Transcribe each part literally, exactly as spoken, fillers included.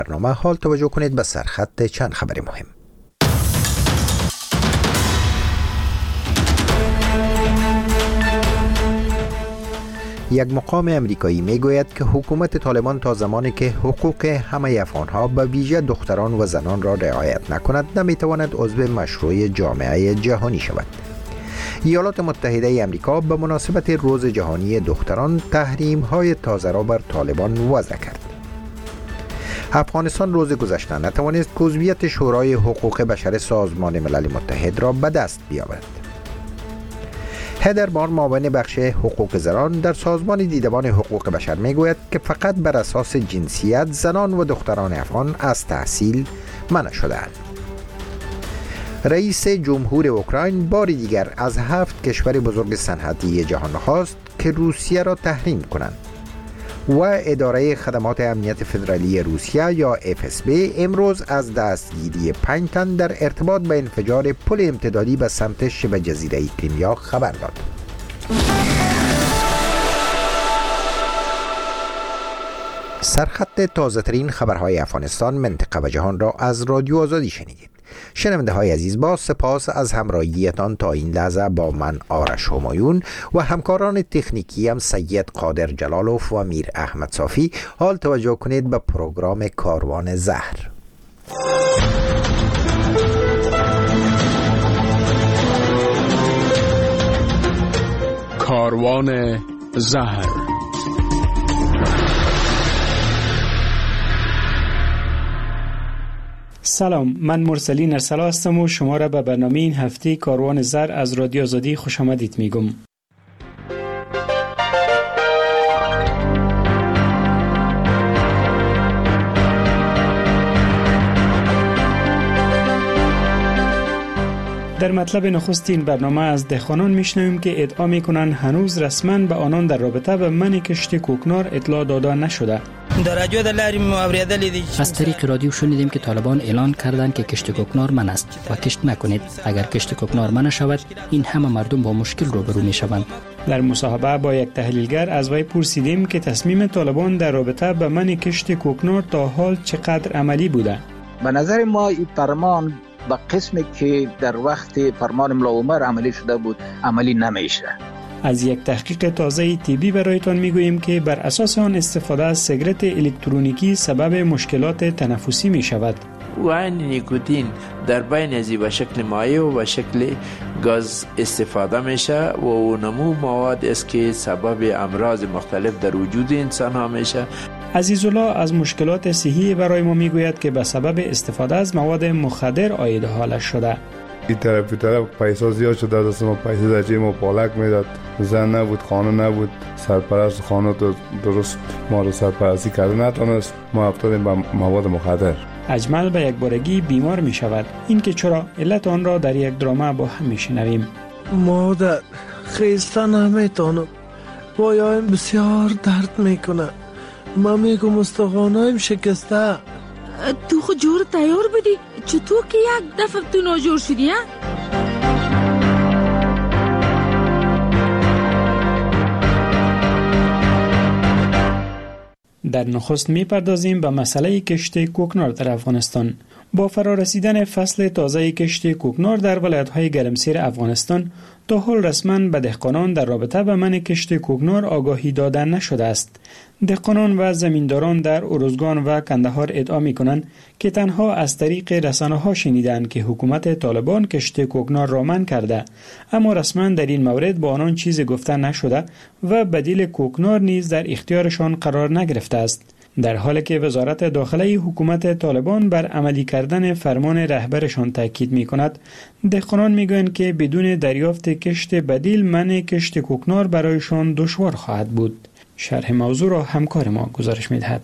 برنامه حال توجه کنید به سرخط چند خبر مهم. یک مقام امریکایی میگوید که حکومت طالبان تا زمانی که حقوق همه افغانها به ویژه دختران و زنان را رعایت نکند نمیتواند عضو مشروع جامعه جهانی شود. ایالات متحده امریکا به مناسبت روز جهانی دختران تحریم‌های تازه را بر طالبان وضع کرد. افغانستان روز گذشته نتوانست عضویت شورای حقوق بشر سازمان ملل متحد را به دست بیاورد. هدر بار معاون بخش حقوق زنان در سازمان دیدبان حقوق بشر میگوید که فقط بر اساس جنسیت زنان و دختران افغان از تحصیل منع شده‌اند. رئیس جمهور اوکراین بار دیگر از هفت کشور بزرگ صنعتی جهان خواست که روسیه را تحریم کنند و اداره خدمات امنیت فدرالی روسیه یا اف اس بی امروز از دستگیری پنج تن در ارتباط به انفجار پل امتدادی به سمت شبه جزیره کریمیا خبر داد. سرخط تازه ترین خبرهای افغانستان، منطقه و جهان را از رادیو آزادی شنیدید. شنونده های عزیز، با سپاس از همراهیتان تا این لحظه با من آرش همایون و همکاران تکنیکی هم سید قادر جلالوف و میر احمد صافی. حال توجه کنید به پروگرام کاروان زهر. کاروان زهر. سلام، من مرسلین ارسلا هستم و شما را به برنامه این هفته کاروان زر از رادیو آزادی خوش آمدید میگم. در مطلب نخست این برنامه از دهقانان میشنویم که ادعا میکنن هنوز رسما به آنان در رابطه به منع کشت کوکنار اطلاع داده نشده. از طریق رادیو شنیدیم که طالبان اعلان کردند که کشت کوکنار منع است و کشت نکنید. اگر کشت کوکنار منع شود این همه مردم با مشکل روبرو میشوند. در مصاحبه با یک تحلیلگر از وی پرسیدیم که تصمیم طالبان در رابطه به منع کشت کوکنار تا حال چقدر عملی بوده. به نظر ما این فرمان به قسمی که در وقت فرمان ملا عمر عملی شده بود عملی نمیشه. از یک تحقیق تازه طبی برایتان میگوییم که بر اساس آن استفاده از سیگارت الکترونیکی سبب مشکلات تنفسی می شود. و این نیکوتین در بین ازی به شکل مایع و به شکل گاز استفاده میشه و اونمو مواد است که سبب امراض مختلف در وجود انسان ها میشه. عزیزالله از مشکلات صحی برای ما میگوید که به سبب استفاده از مواد مخدر عاید حالش شده. این طرف این طرف پیسا زیاد شده، دست ما پیسه در جیب ما پالک میداد، زن نبود، خانه نبود، سرپرست خانه درست ما رو سرپرستی کرده نتونست، ما افتادیم به مواد مخدر. اجمل به یک بارگی بیمار می شود. این که چرا علت آن را در یک درامه با هم می شنویم. مادر خیستن نمیتونم، پایایم بسیار درد میکنه، من میگم استخوانایم شکسته. تو خود جور تیار بدی، چطور که یک دفعه تو ناجور شدی ها؟ در نخست میپردازیم به مسئله کشت کوکنار در افغانستان. با فرارسیدن فصل تازه کشت کوکنار در ولایت‌های گرمسیر افغانستان تا حال رسما به دهقانان در رابطه با منع کشت کوکنار آگاهی داده نشده است. دهقانان و زمینداران در ارزگان و کندهار ادعا می‌کنند که تنها از طریق رسانه‌ها شنیدند که حکومت طالبان کشت کوکنار را منع کرده، اما رسما در این مورد با آنان چیزی گفته نشده و بدیل کوکنار نیز در اختیارشان قرار نگرفته است. در حالی که وزارت داخله حکومت طالبان بر عملی کردن فرمان رهبرشان تاکید می‌کند، دهقانان می‌گویند که بدون دریافت کشت بدیل منع کشت کوکنار برایشان دشوار خواهد بود. شرح موضوع را همکار ما گزارش می‌دهد.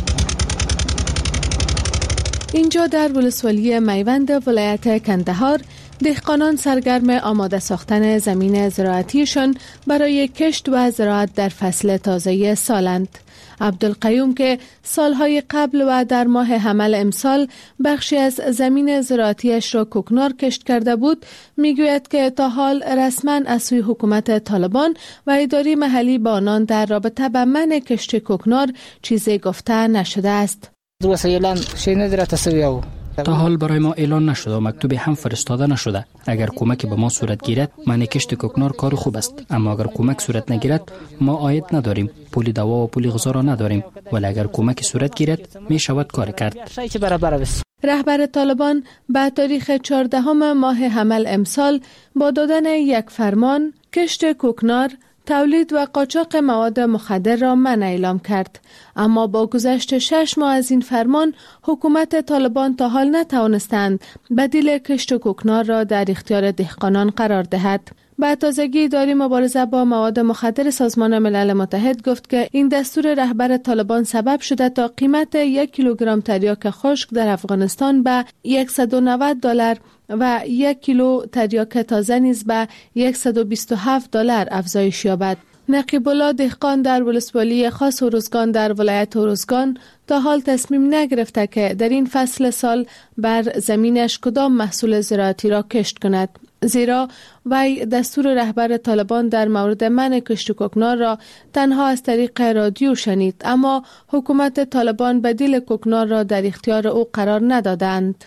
اینجا در ولسوالی میوند ولایت کندهار دهقانان سرگرم آماده ساختن زمین زراعتیشان برای کشت و زراعت در فصل تازه سالند. عبدالقیوم که سالهای قبل و در ماه حمل امسال بخشی از زمین زراعتیش را کوکنار کشت کرده بود، میگوید که تا حال رسما از سوی حکومت طالبان و اداره محلی با آنان در رابطه با منع کشت کوکنار چیزی گفته نشده است. تا حال برای ما اعلان نشده و مکتوبی هم فرستاده نشده. اگر کمک به ما صورت گیرد من کشت کوکنار کار خوب است، اما اگر کمک صورت نگیرد ما عاید نداریم، پول دوا و پول غذا را نداریم، ولی اگر کمک صورت گیرد می شود کار کرد. رهبر طالبان به تاریخ چهاردهم ماه حمل امسال با دادن یک فرمان کشت کوکنار، تولید و قاچاق مواد مخدر را منع اعلام کرد، اما با گذشت شش ماه از این فرمان حکومت طالبان تا حال نتوانستند بدیل کشت کوکنار را در اختیار دهقانان قرار دهد. به تازگی اداره مبارزه با مواد مخدر سازمان ملل متحد گفت که این دستور رهبر طالبان سبب شده تا قیمت یک کیلوگرم تریاک خشک در افغانستان به صد و نود دلار و یک کیلو تریاک تازه نیز به صد و بیست و هفت دلار افزایش یابد. نقیب الله دهقان در ولسوالی خاص اروزگان در ولایت اروزگان تا حال تصمیم نگرفته که در این فصل سال بر زمینش کدام محصول زراعتی را کشت کند، زیرا وی دستور رهبر طالبان در مورد منع کشت کوکنار را تنها از طریق رادیو شنید، اما حکومت طالبان بدیل کوکنار را در اختیار او قرار ندادند.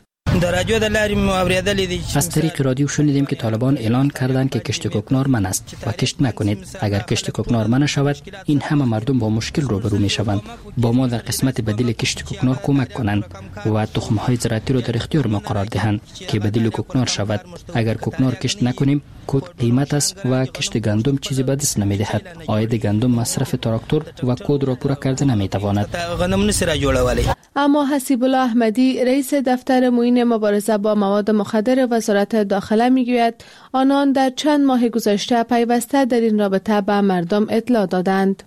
از طریق رادیو شنیدیم که طالبان اعلان کردند که کشت کوکنار من است و کشت نکنید. اگر کشت کوکنار من شود این همه مردم با مشکل روبرو می شوند. با ما در قسمت بدیل کشت کوکنار کمک کنند و تخم های زراعتی را در اختیار ما قرار دهند که بدیل کوکنار شود. اگر کوکنار کشت نکنیم کود قیمت است و کشت گندم چیزی به دست نمی دهد. عاید گندم مصرف تراکتور و کود را پورا کرده نمی تواند. اما حسیب الله احمدی رئیس دفتر معین مبارزه با مواد مخدر وزارت داخله میگوید آنان در چند ماه گذشته پیوسته در این رابطه به مردم اطلاع دادند.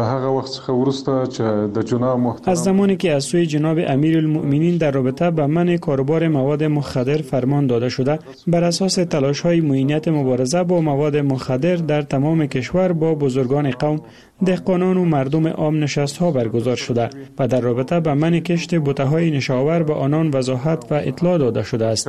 از زمانی که از سوی جناب امیرالمؤمنین در رابطه با منع کاروبار مواد مخدر فرمان داده شده، بر اساس تلاش‌های معینیت مبارزه با مواد مخدر در تمام کشور با بزرگان قوم، دهقانان و مردم عام نشست‌ها برگزار شده و در رابطه با منع کشت بوته‌های نشاور به آنان وضاحت و اطلاع داده شده است.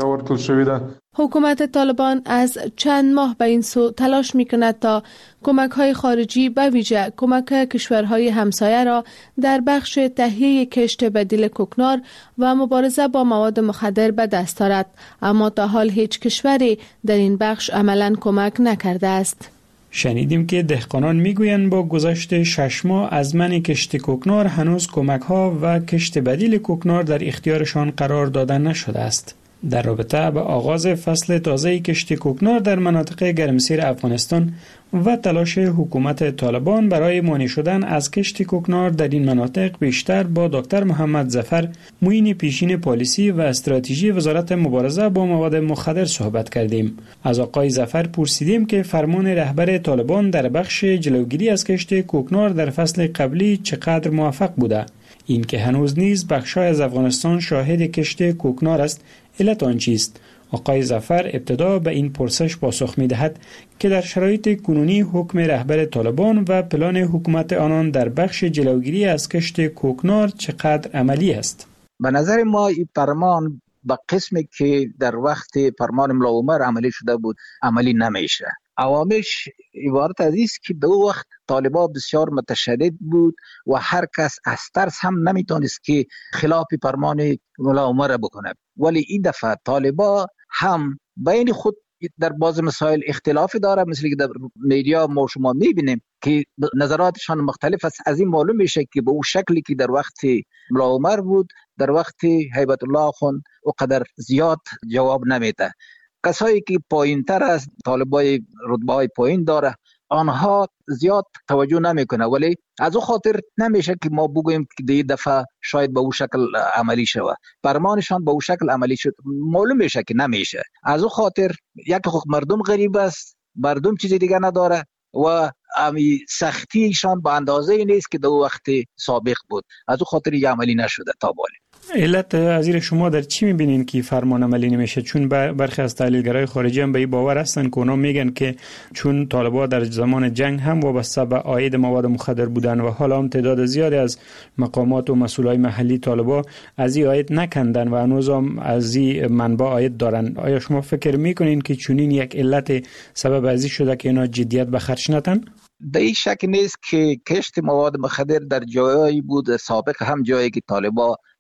حکومت طالبان از چند ماه به این سو تلاش می‌کند تا کمک‌های خارجی به ویژه کمک کشورهای همسایه را در بخش تهیه کشت بدیل کوکنار و مبارزه با مواد مخدر به دست آورد، اما تا حال هیچ کشوری در این بخش عملاً کمک نکرده است. شنیدیم که دهقانان میگویند با گذشت شش ماه از منع کشت کوکنار هنوز کمک‌ها و کشت بدیل کوکنار در اختیارشان قرار داده نشده است. در رابطه با آغاز فصل تازه کشت کوکنار در مناطق گرمسیر افغانستان و تلاش حکومت طالبان برای مانع شدن از کشت کوکنار در این مناطق بیشتر با دکتر محمد ظفر، معین پیشین پالیسی و استراتژی وزارت مبارزه با مواد مخدر صحبت کردیم. از آقای ظفر پرسیدیم که فرمان رهبر طالبان در بخش جلوگیری از کشت کوکنار در فصل قبلی چقدر موفق بوده. این که هنوز نیز بخشای از افغانستان شاهد کشت کوکنار است، علت آن چیست؟ آقای ظفر ابتدا به این پرسش پاسخ می دهد که در شرایط کنونی حکم رهبر طالبان و پلان حکومت آنان در بخش جلوگیری از کشت کوکنار چقدر عملی است. به نظر ما این فرمان به قسمی که در وقت فرمان ملا عمر عملی شده بود عملی نمیشه. عوامش عبارت از است که دو وقت طالبا بسیار متشدد بود و هر کس از ترس هم نمیتونست که خلاف فرمان ملا عمر بکنه، ولی این دفعه طالبا هم بین خود در بعض مسائل اختلافی داره، مثل که در میدیا ما شما میبینیم که نظراتشان مختلف است. از این معلوم میشه که به اون شکلی که در وقت ملا عمر بود در وقت هیبت الله خان اونقدر زیاد جواب نمیده. کسایی که پایین تر از طالبای رتبه های پایین داره آنها زیاد توجه نمیکنه، ولی از او خاطر نمیشه که ما بگوییم که دیگه دفعه شاید به او شکل عملی شود. فرمانشان به او شکل عملی شد معلوم میشه که نمیشه. از او خاطر یک خود مردم غریب است، مردم چیزی دیگه نداره و امی سختیشان به اندازه نیست که دو وقت سابق بود. از او خاطر یه عملی نشده تا بالا. علت از شما در چی میبینین که فرمان عملی نمیشه؟ چون برخی از تحلیلگرای خارجی هم به این باور هستن که اونا میگن که چون طالبان در زمان جنگ هم وابسته به عاید مواد مخدر بودن و حالا هم تعداد زیادی از مقامات و مسئولای محلی طالبان از این عاید نکندن و هنوز هم از این منبع عاید دارن. آیا شما فکر میکنین که چنین یک علت سبب ازی شده که اینا جدیت به خرج نتن؟ در این شک نیست که کشت مواد مخدر در جایی بود سابق هم جایی که طالبان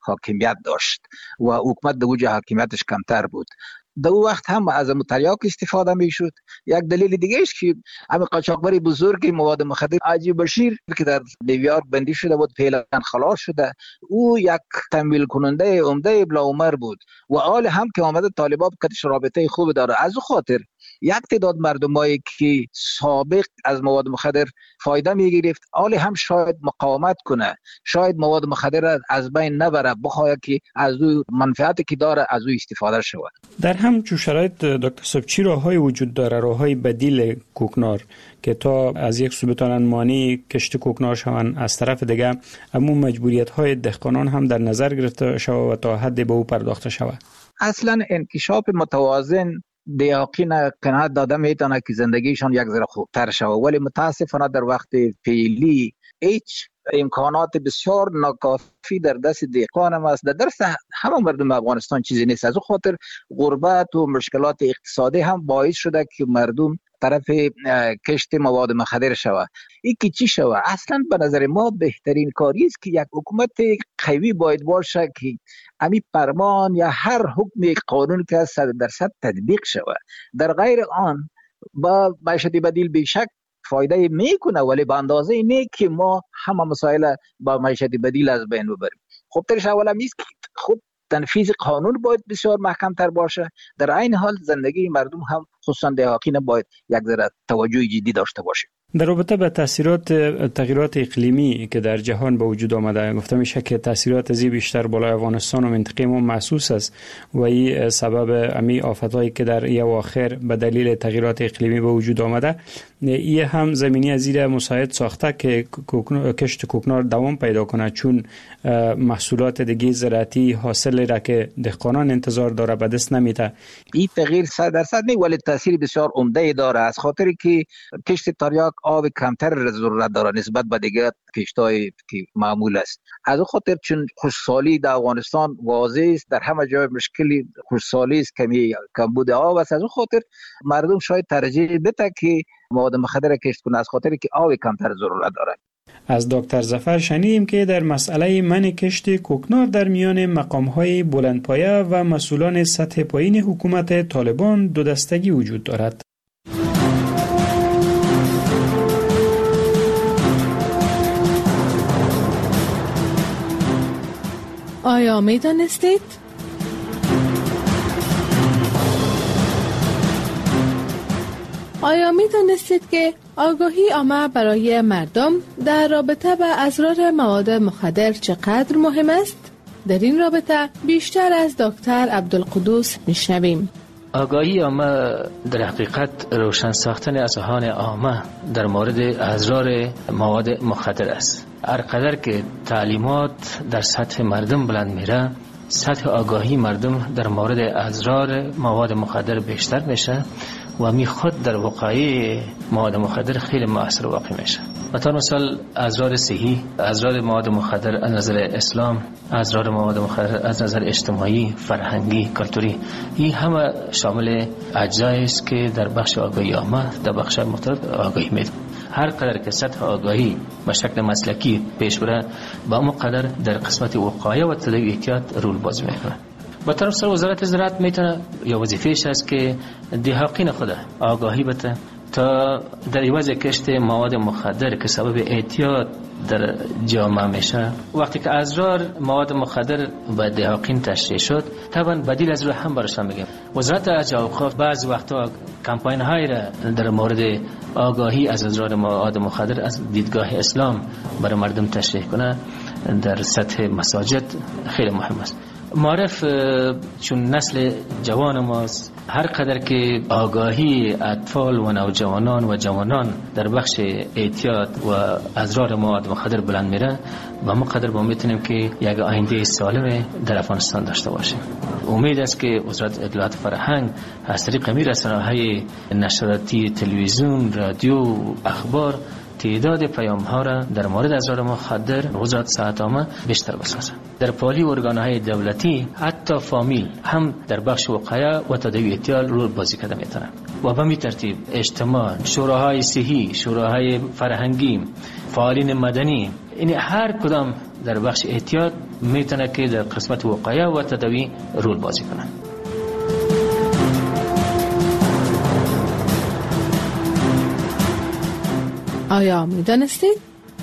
حاکمیت داشت و حکومت در اوج حاکمیتش کمتر بود. در اون وقت هم از تریاک استفاده میشد. یک دلیل دیگه است که همین قاچاقبر بزرگ مواد مخدر حاجی بشیر که در نیویورک بندی شده بود فعلا خلاص شده، او یک تمویل کننده عمده بلا عمر بود و حال هم که آمده طالبان کتش رابطه خوب داره. از او خاطر یک تعداد مردمایی که سابق از مواد مخدر فایده میگرفت حال هم شاید مقاومت کنه، شاید مواد مخدر از بین نبره، بخواد که از او منفعتی که داره از او استفاده شود. در همچون شرایط دکتر صاحب چی راههای وجود داره، راههای بدیل کوکنار که تا از یک سو بتونن مانی کشت کوکنار شون، از طرف دیگه اما مجبوریت های دهقانان هم در نظر گرفته شود و تا حد به او پرداخته شود؟ اصلا انکشاف متوازن دیاقین قناعت داده میتونه که زندگیشان یک ذره خوبتر شود، ولی متاسفانه در وقت فعلی هیچ امکانات بسیار ناکافی در دست دهقان هم است. در درست همه مردم افغانستان چیزی نیست. از اون خاطر غربت و مشکلات اقتصادی هم باعث شده که مردم طرف کشت مواد مخدر شود. این که چی شود؟ اصلا به نظر ما بهترین کاری است که یک حکومت قوی باید باشه که امی فرمان یا هر حکم قانون که صد درصد تطبیق شود. در غیر آن با معیشت بدیل بیشک فایده میکنه، ولی به اندازه نه که ما همه مسائل با معیشت بدیل از بین ببریم. خب ترش اولا میست که خب تنفیذ قانون باید بسیار محکم تر باشه، در عین حال زندگی مردم هم خصوصا دهقان باید یک ذره توجه جدی داشته باشه. در رابطه به تاثیرات تغییرات اقلیمی که در جهان به وجود آمده، گفته میشه که تاثیرات از بیشتر بالای افغانستان و منطقه ما محسوس است و این سبب امی آفتایی که در این اواخر به دلیل تغییرات اقلیمی به وجود آمده، این هم زمینی از زیر مساعد ساخته که کشت کوکنار دوام پیدا کنه، چون محصولات دیگه زراعتی حاصل را که دهقانان انتظار داره به دست نمیده. این تغییر صد درصد نه، ولی تاثیر بسیار عمده داره، از خاطر که کشت تریاک آب کمتر ضرورت داره نسبت به دیگر کشت‌های که معمول است. از اون خاطر چون خشکسالی در افغانستان واضح است، در همه جای مشکلی خشکسالی است، کمی کمبود آب است. از اون خاطر مردم شاید ترجیح بده که مواد مخدر کشت کنه، از خاطر که آب کمتر ضرورت داره. از دکتر ظفر شنیدیم که در مسئله منع کشت کوکنار در میان مقام‌های بلندپایه و مسئولان سطح پایین حکومت طالبان دو دستگی وجود دارد. آیا می دانستید؟ آیا می دانستید که آگاهی عامه برای مردم در رابطه با اضرار مواد مخدر چقدر مهم است؟ در این رابطه بیشتر از دکتر عبدالقدوس میشنویم. آگاهی عامه در حقیقت روشن ساختن اذهان عامه در مورد اضرار مواد مخدر است. هر قدر که تعلیمات در سطح مردم بلند میره، سطح آگاهی مردم در مورد اضرار مواد مخدر بیشتر میشه و میخواد در وقایع مواد مخدر خیلی مؤثر واقع میشه. مثلا مثال اضرار صحی، اضرار مواد مخدر از نظر اسلام، اضرار مواد مخدر از نظر اجتماعی، فرهنگی، کلتوری، این همه شامل اجزایی است که در بخش آگاهی عامه در بخش مختلف آگاهی میده. هر قدر که سطح آگاهی به شکل مسلکی پیش بره، با اون قدر در قسمت وقایع و تداوی احتیاط رول بازی میکنه. با طرف سر وزارت زراعت میتونه یا وظیفه‌اش است که دهقان خود آگاهی بده تا در عوض کشت مواد مخدر که سبب اعتیاد در جامعه میشه، وقتی که اضرار مواد مخدر به دهقان تشریح شد، طبعا بدیل از رو هم برشان میگم. وزارت اجرا و اوقاف بعض وقتا کمپاین هایی را در مورد آگاهی از اضرار مواد مخدر از دیدگاه اسلام برای مردم تشریح کنه در سطح مساجد خیلی مهم است. معرف چون نسل جوان ماست، هر قدر که آگاهی اطفال و نوجوانان و جوانان در بخش اعتیاد و اضرار مواد مخدر بلند میره، و ما قدر با میتونیم که یک آینده سالم در افغانستان داشته باشیم. امید است که وزارت اطلاعات فرهنگ از طریق می رسانه‌های نشراتی، تلویزیون، رادیو، اخبار تعداد پیام ها را در مورد اضرار مخدر وزارت صحت عامه بیشتر بسازد. در پالی ارگان‌های دولتی حتی فامیل هم در بخش وقایع و تداوی اعتیاد رول بازی کرده میتونه. و به می ترتیب اجتماع، شوراهای صحی، شوراهای فرهنگی، فعالین مدنی، این هر کدام در بخش احتیاط میتونه که در قسمت وقایع و تداوی رول بازی کنه. آیا میدانستید؟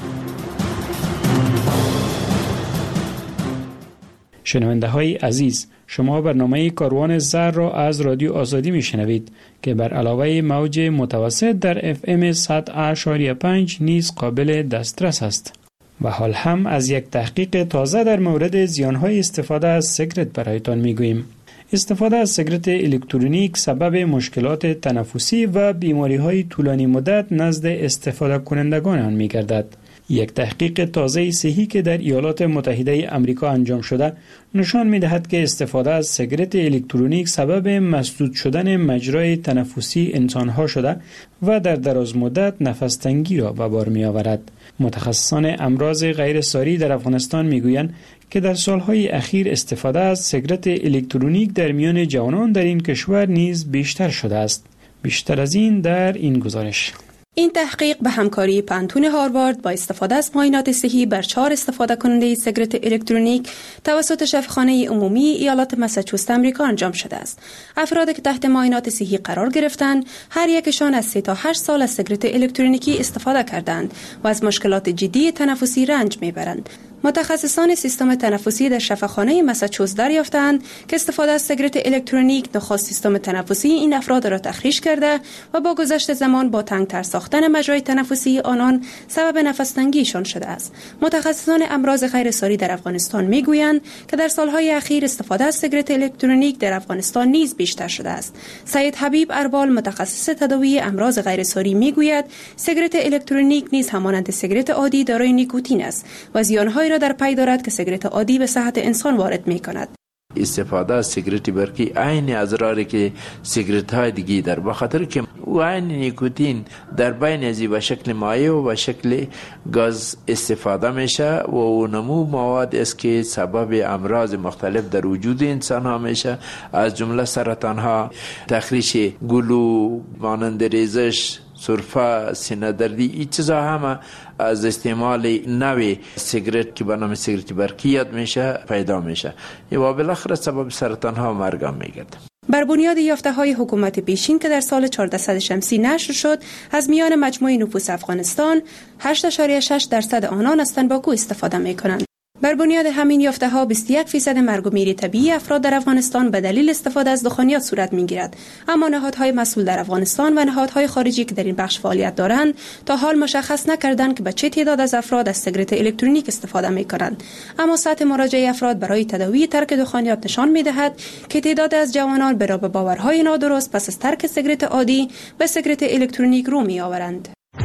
شنونده های عزیز، شما برنامه کاروان زر را از رادیو آزادی میشنوید که بر علاوه موج متوسط در اف ام صد و پنج نیز قابل دسترس است. و حال هم از یک تحقیق تازه در مورد زیانهای استفاده از سیگرت برایتان میگوییم. استفاده از سیگرت الکترونیک سبب مشکلات تنفسی و بیماری‌های طولانی مدت نزد استفاده کنندگان آن می‌گردد. یک تحقیق تازه صحی که در ایالات متحده آمریکا انجام شده نشان می‌دهد که استفاده از سیگرت الکترونیک سبب مسدود شدن مجرای تنفسی انسان‌ها شده و در دراز مدت نفس تنگی را به بار می‌آورد. متخصصان امراض غیرساری در افغانستان می‌گویند که در سالهای اخیر استفاده از سیگرت الکترونیک در میان جوانان در این کشور نیز بیشتر شده است. بیشتر از این در این گزارش. این تحقیق به همکاری پانتون هاروارد با استفاده از معاینات صحی بر چهار استفاده کننده سیگرت الکترونیک توسط شفاخانه عمومی ایالات ماساچوست آمریکا انجام شده است. افرادی که تحت معاینات صحی قرار گرفتند، هر یکشان از سه تا هشت سال از سیگرت الکترونیکی استفاده کردند و از مشکلات جدی تنفسی رنج میبرند. متخصصان سیستم تنفسی در شفاخانه ماساچوست دریافتند که استفاده از سیگرت الکترونیک نخست سیستم تنفسی این افراد را تخریش کرده و با گذشت زمان با تنگتر ساختن مجرای تنفسی آنان سبب نفس تنگیشان شده است. متخصصان امراض غیرساری در افغانستان میگویند که در سالهای اخیر استفاده از سیگرت الکترونیک در افغانستان نیز بیشتر شده است. سید حبیب اربال متخصص تداوی امراض غیرساری میگوید سیگرت الکترونیک نیز همانند سیگرت عادی دارای نیکوتین است و زیانهای را در پی دارد که سیگرت عادی به صحت انسان وارد می کند. استفاده از سیگرت برقی عین اضراری که سیگرت های دیگه در بخاطر که او عین نیکوتین در بین ازی به شکل مایع و به شکل گاز استفاده میشه و او نمو مواد است که سبب امراض مختلف در وجود انسان ها میشه، از جمله سرطان ها، تخریش گلو، مانند ریزش، سرفه، سینه دردی، این چیزا همه از استعمال نوی سیگرت که به نام سیگرت برقی یاد میشه پیدا میشه و بالاخره سبب سرطان ها و مرگ هم میگرده. بر بنیاد یافته های حکومت پیشین که در سال چهاردهصد شمسی نشر شد، از میان مجموع نفوس افغانستان هشت اشاریه شش درصد آنان از تنباکو استفاده می کنند. بر بنیاد همین یافته ها بیست و یک فیصد مرگ و میر طبیعی افراد در افغانستان به دلیل استفاده از دخانیات صورت میگیرد. اما نهادهای مسئول در افغانستان و نهادهای خارجی که در این بخش فعالیت دارند تا حال مشخص نکردند که به چه تعداد از افراد از سیگرت الکترونیک استفاده میکنند. اما سطح مراجعه افراد برای تداوی ترک دخانیات نشان میدهد که تعداد از جوانان برای باورهای نادرست پس از ترک سیگرت عادی به سیگرت الکترونیک رو میآورند.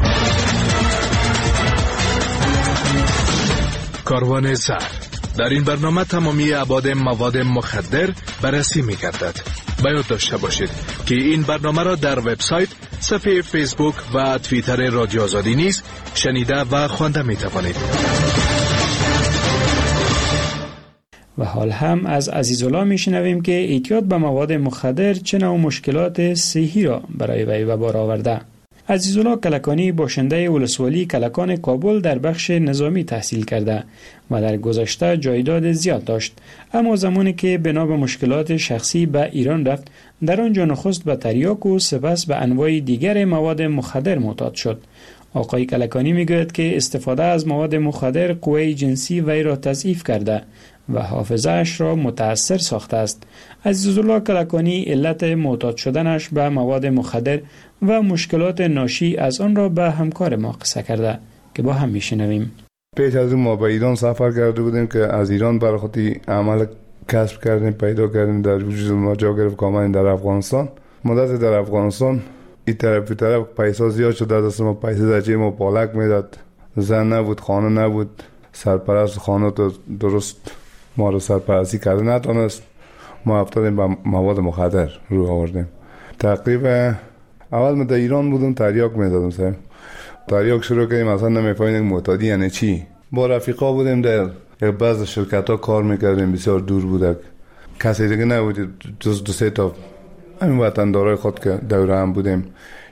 کاروان زر. در این برنامه تمامی ابعاد مواد مخدر بررسی می گردد. باید داشته باشید که این برنامه را در وبسایت، صفحه فیسبوک و توییتر رادیو آزادی نیز شنیده و خوانده می توانید. و حال هم از عزیزالله می شنویم که اعتیاد به مواد مخدر چه نوع مشکلات صحی را برای وی به بار آورده. عزیزالله کلکانی باشنده ولسوالی کلکان کابل در بخش نظامی تحصیل کرده و در گذشته جایداد زیاد داشت، اما زمانی که بنا به مشکلات شخصی به ایران رفت، در آنجا نخست به تریاک و سپس به انواع دیگر مواد مخدر معتاد شد. آقای کلکانی میگوید که استفاده از مواد مخدر قوه جنسی وی را تضعیف کرده و حافظه‌اش را متاثر ساخته است. عزیزالله کلکانی علت معتاد شدنش به مواد مخدر و مشکلات ناشی از آن را به همکار ما قصه کرده که با هم میشنویم. پیش از اون ما به ایران سفر کرده بودیم که از ایران برای خودی عمل کسب کردیم، پیدا کردیم، در وجود ما جا گرفت که آمدیم در افغانستان. مدت در افغانستان این طرف این طرف پیسا زیاد شد، دست ما پیسه در جیب ما پالک میداد، زن نبود، خانه نبود، سرپرست خانه تو درست ما رو سرپرستی کرده نتونست. ما افتادیم به مواد مخدر رو آوردیم. تقریبا اول ما در ایران بودم تریاک میدادم سیم تریاک شروع کردیم، اصلا نمیفهمیدیم معتادی یعنی چی. با رفیقا بودیم در یک بعض شرکت ها کار میکردیم، بسیار دور بودک، کسی دیگه نبود، جز دو سه تا همین وطندارای خود که دوره هم بودیم.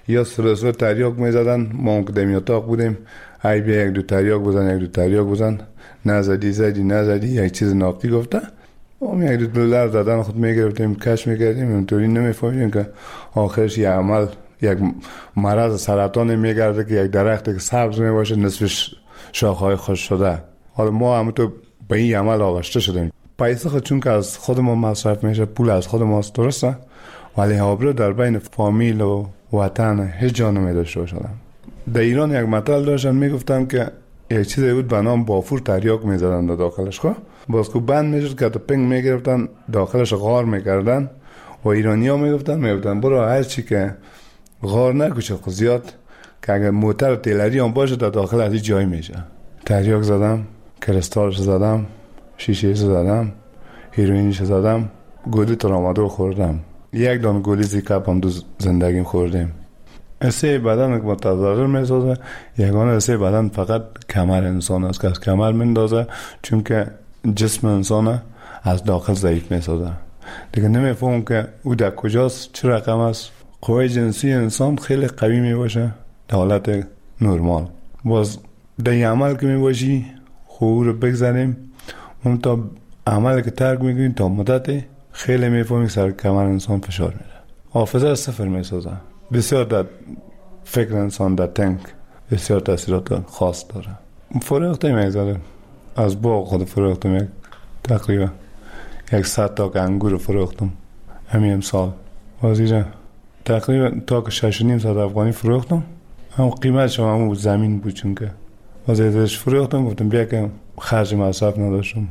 یا سرسر تریاک میزدن. ما که دمی اتاق بودیم، ای بیا یک دو تریاک بزن، یک دو تریاک بزن، نزدی زدی نزدی یک چیز ناقی گفته. ما یک دو دلار زدن خود میگرفتیم، کش میکردیم، اینطوری نمیفهمیدیم که آخرش یک عمل یک مرض سرطان میگرده که یک درخت که سبز میباشه نصفش شاخهای خوش شده. حالا ما هم تو به این عمل آغشته شدیم. پیسه خود چون که از خود ما مصرف میشه، پول از خود ماست، درسته، ولی آبرو در بین فامیل و وطن هیچ جا نمیداشته باشدم. در ایران یک مطل داشتن میگفتن که یک چیزی بود به نام بافور تریاک میزدن در داخلش. خب باز که بند میشد که پنگ میگرفتن داخلش غار میکردن و ایرانی ها میگفتن میگفتن برو هر چی که غار نکشه خود زیاد که اگر موتر و تیلری هم باشه در داخل از این جای میشه. تریاک زدم، کرستالش زدم، شیشه زدم، هیروینش زدم، گولی ترامادول خوردم. یک دانه گولی زیکاپ هم دو زندگیم خوردیم. اسه بدن که متضرر میسازه، یگانه اسه بدن فقط کمر انسان است که از کمر میندازه، چون که جسم انسان از داخل ضعیف میسازه. دیگه نمیفهم که او در کجاست، چه رقم است. قوه جنسی انسان خیلی قوی میباشه در حالت نرمال. باز در عمل که میباشی خوب رو بگذاریم، اون تا عمل که ترک میکنیم تا مدت خیلی میفهمی سر کمر انسان فشار میره. حافظه صفر میسازه. بسیار در فکر انسان در تنک بسیار تاثیرات خاص داره. فروختم یک ذره از باغ خود فروختم، یک تقریبا یک صد تا انگور فروختم همین امسال. وزیره تقریبا تا که شش و نیم صد افغانی فروختم. هم قیمتش هم همون زمین بود، چون که وزیرش فروختم گفتم بیا که خرج مصرف نداشتم.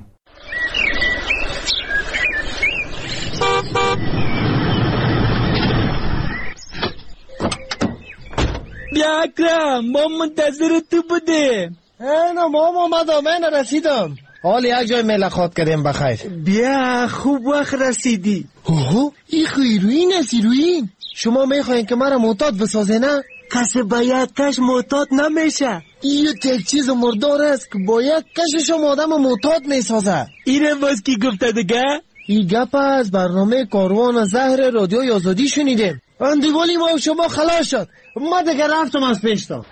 بیا اکرم، ما منتظر تو بودیم. اینا ما اومدم، من رسیدم. حال یک جای ملاقات کردیم بخیر. بیا خوب وقت رسیدی. اوه این هیروین است. هیروین شما میخواین که مرا معتاد بسازه نه؟ کسی باید کش معتاد نمیشه. این یک چیز مردار است که باید کشش هم آدم معتاد میسازه. اینم باز کی گفته دیگه؟ این گپ از برنامه کاروان زهر رادیو آزادی شنیدیم. اندیوالی ما و شما خلاص شد. ما دیگه رفتم از پیشتا.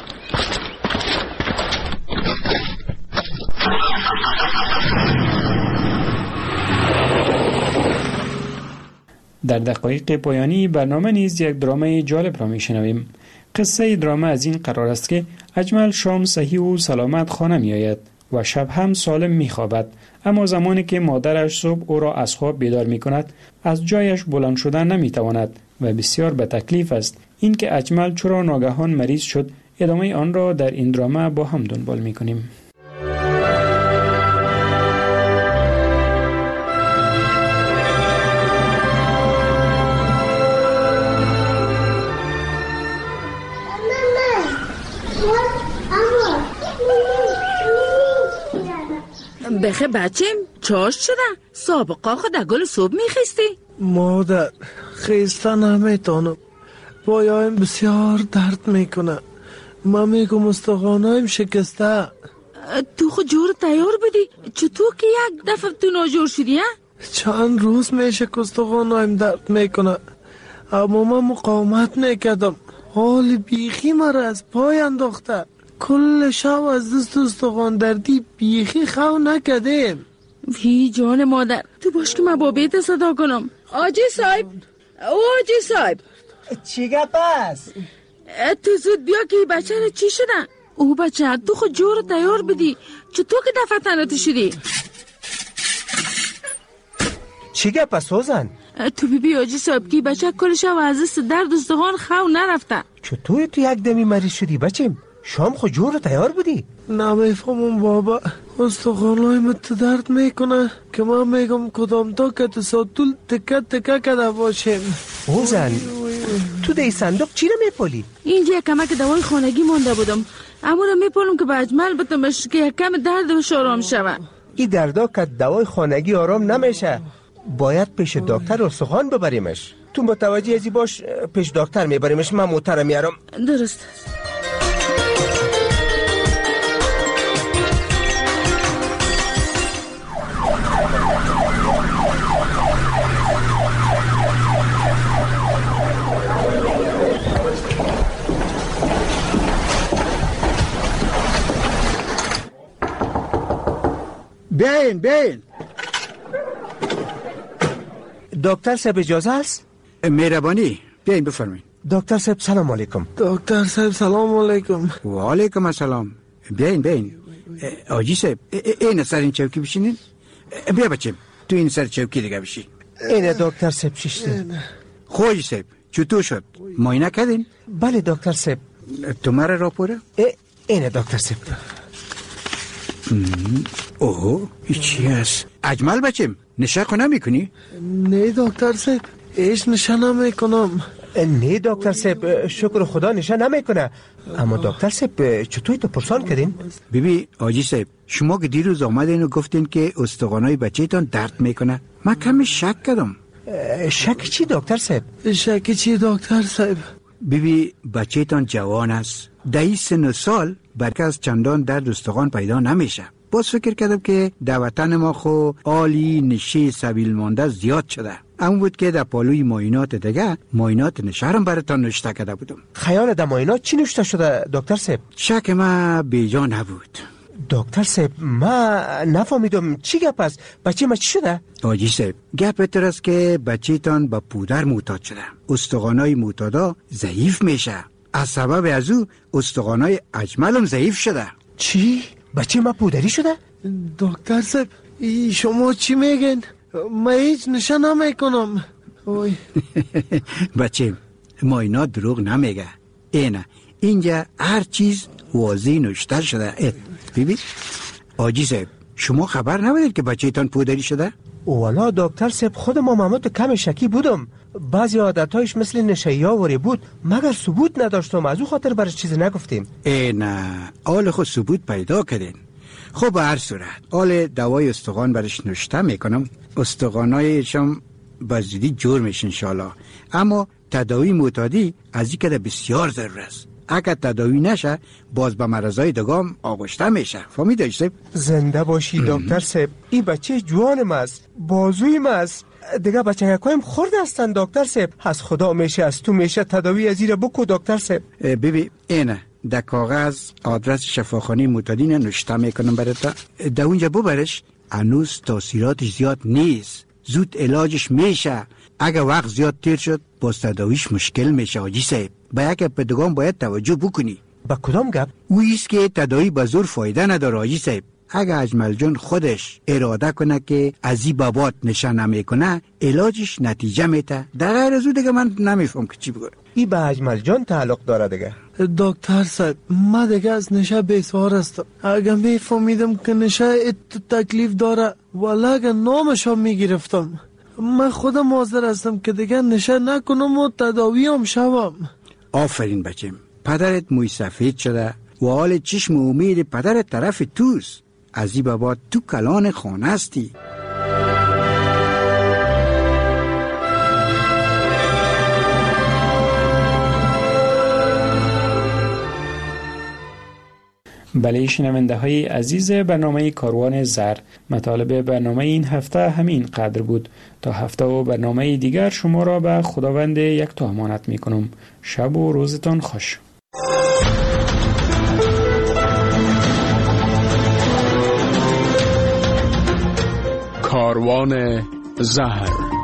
در دقایق پایانی برنامه نیز یک درامه جالب را میشنویم. قصه درامه از این قرار است که اجمل شام صحیح و سلامت خانه می آید و شب هم سالم می خوابد، اما زمانی که مادرش صبح او را از خواب بیدار می کند از جایش بلند شدن نمی تواند و بسیار به تکلیف است. این که اجمل چرا ناگهان مریض شد، ادامه آن را در این درامه با هم دنبال می کنیم. بخه بچم چاش شده؟ سابقا خود گل صبح میخیستی؟ مادر خیسته نمیتونم، پایایم بسیار درد میکنه. من میگم استخوانایم شکسته. تو خود جور تیار بدی؟ چطور که یک دفعه تو ناجور شدی؟ چند روز میشه که استخوانایم درد میکنه، اما من مقاومت میکردم. حال بیخی مرا از پای انداخته. کل شب از دست استخوان دردی بیخی خو نکردیم. وی جان مادر، تو باش که من با بیت صدا کنم. آجی صاحب، او آجی صاحب، چی گپ است؟ تو زود بیا که بچه را چی شدن؟ او بچه تو خود جور تیار بدی. چطور که دفعه تناتی شدی؟ چی گپ است سوزن؟ تو بی بی آجی صاحب که بچه کل شب از دست درد استخوان خو نرفته. چطور تو یک دمی مریض شدی بچم؟ شام خود جور تیار بودی؟ نمیفهمم بابا، استخوانای مت درد میکنه که من میگم کدام تا که تو ساتول تکه تکه کده باشیم. اوزن تو دی صندوق چی رو میپولی؟ اینجا یک کمک دوای خانگی مانده بودم، اما رو میپولم که به اجمل بتمش که یک کم درد بش آرام شوه. این دردا که دوای خانگی آرام نمیشه، باید پیش دکتر استخوان ببریمش. تو متوجه ازی باش، پیش دکتر میبریمش، من موتر میارم. درست. بیاین بیاین. دکتر صاحب اجازه است؟ مهربانی بیاین بفرمایید. دکتر صاحب سلام علیکم. دکتر صاحب سلام علیکم. و علیکم السلام. بیاین بیاین. آجی صاحب این سر این چوکی بشینین. بیا بچم تو این سر چوکی دیگه بشین. اینه دکتر صاحب ششته. خوش صاحب چطور شد؟ معاینه کردین؟ بله دکتر صاحب. تو مرا راپوره؟ اینه دکتر صاحب. اوه این چی هست؟ اجمل بچم نشه کنه میکنی؟ نه دکتر صاحب ایش نشه نمیکنم. نه دکتر صاحب شکر خدا نشه نمیکنه. اما دکتر صاحب چطوری تو پرسان کردین؟ بیبی آجی صاحب شما که دیروز آمدین و گفتین که استخوانای بچه‌تان درد میکنه، من کمی شک کردم. شک چی دکتر صاحب؟ شک چی دکتر صاحب؟ بیبی بچه‌تان جوان است، ده سن سال برکه از چندان درد استخوان پیدا نمیشه. باز فکر کردم که در وطن ما خو عالی نشه سبیل مانده زیاد شده. اما بود که در پالوی معاینات دیگه معاینات نشرم براتان نوشته کرده بودم. خیال در معاینات چی نوشته شده دکتر صاحب؟ شک ما بیجا نبود. دکتر صاحب ما نفهمیدم چی گپ است؟ بچه ما چی شده؟ آجی صاحب گپ اتر است که بچه تان با پودر معتاد شده. استخوانای معتادا ضعیف میشه. از سبب از او استخوانای اجملم ضعیف شده. چی؟ بچه ما پودری شده؟ دکتر صاحب شما چی میگن؟ ما هیچ نشه نمیکنم. بچه معاینات دروغ نمیگه. اینه اینجا هر چیز واضح نوشته شده. ببین آجی صاحب شما خبر نبودید که بچه تان پودری شده؟ والا دکتر صاحب خود ما محمد کم شکی بودم. بعضی عادتهایش مثل نشهی آوری بود مگر ثبوت نداشتم، از او خاطر برش چیزی نگفتیم. ای نه آل خود ثبوت پیدا کردین. خب به هر صورت آل دوای استخوان برش نوشته میکنم. استخوانایشم بزیدی جور میشه انشالله. اما تداوی معتادی از این کده بسیار ضرور است. اگر تداوی نشه باز به مرضای دگام آغشته میشه. فهمیدی صاحب؟ زنده باشی دکتر صاحب. این بچه جوانم است، بازویم است. دیگه بچه هکایم خورده هستن دکتر صاحب. از خدا میشه از تو میشه تداوی از این بکو دکتر صاحب. ببین اینه در کاغذ آدرس شفاخانه معتادین نوشته میکنم برات. در اونجا ببرش. هنوز تاثیراتش زیاد نیست، زود علاجش میشه. اگه وقت زیاد تیر شد باز تداویش مشکل میشه آجی صاحب. با یک پدگان باید توجه بکنی. با کدام گپ؟ اویست که تداوی با زور فایده نداره آجی صاحب. اگه اجمل جان خودش اراده کنه که از این بابات نشان نمیکنه علاجش نتیجه میده. در غیر از او دیگه من نمیفهم که چی بگم. این به اجمل جان تعلق داره دیگه. دکتر صاحب ما دیگه از نشه بیسوار هستم. اگه میفهمیدم که نشه ات تکلیف داره والا اگه نامشو میگرفتم. من خودم حاضر هستم که دیگه نشه نکنم و تداوی هم شوم. آفرین بچم، پدرت موی سفید شده و حال چشم امید پدرت طرف توست. از این بابا تو کلان خانه هستی. بله شنونده های عزیز برنامه کاروان زر، مطالب برنامه این هفته همین قدر بود. تا هفته و برنامه دیگر شما را به خداوند یک تا امانت می کنم. شب و روزتان خوش. کاروان زهر.